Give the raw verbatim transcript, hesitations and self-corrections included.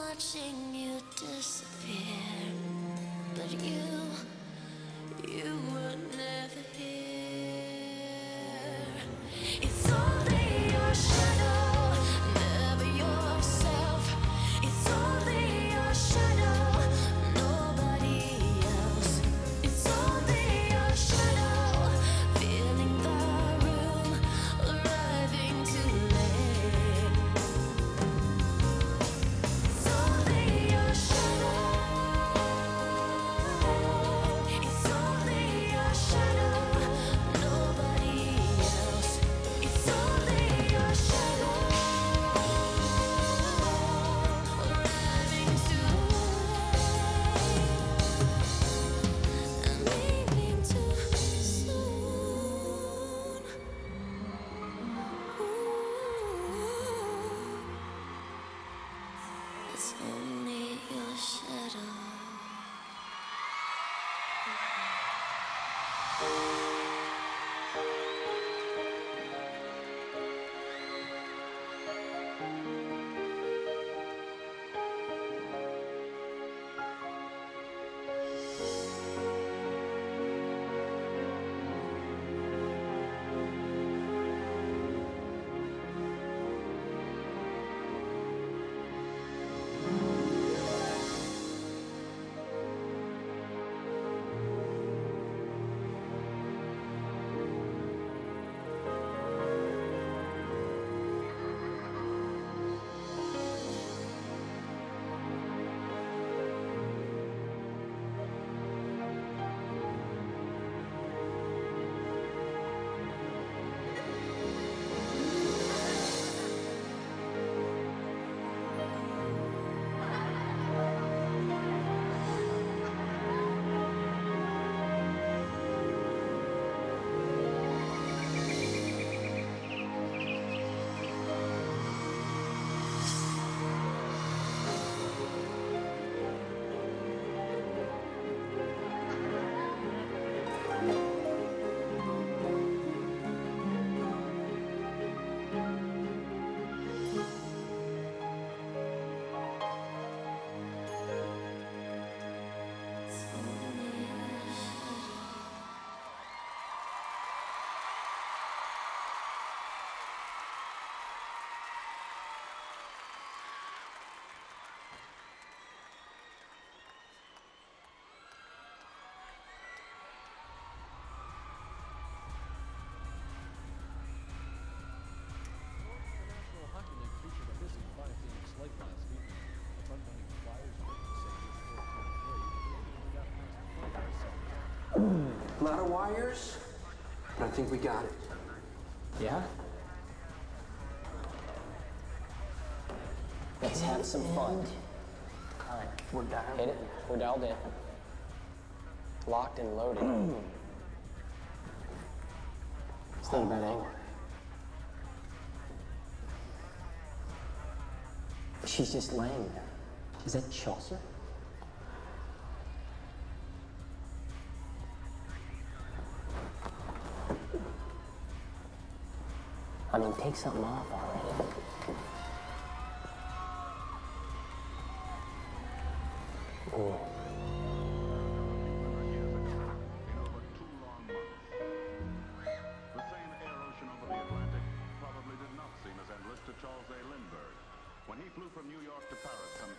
watching you disappear, but you, you were never here. It's only your shadow, never yourself. It's only your shadow, nobody else. It's only your shadow, filling the room, arriving too late. It's only your shadow. It's only your shadow, nobody else. It's only your shadow, arriving too late and leaving too soon. Ooh, it's only your shadow. National Hockey League featured a busy five-game slate last evening. The front-running Flyers were able to save fourteen three. The Canadians got past the Flyers seven. A lot of wires, but I think we got it. Yeah? Let's have some fun. All right. We're dialed Hit it. We're dialed in. Locked and loaded. It's not a bad angle. She's just laying there. Is that Chaucer? I mean, take something off already. Ooh.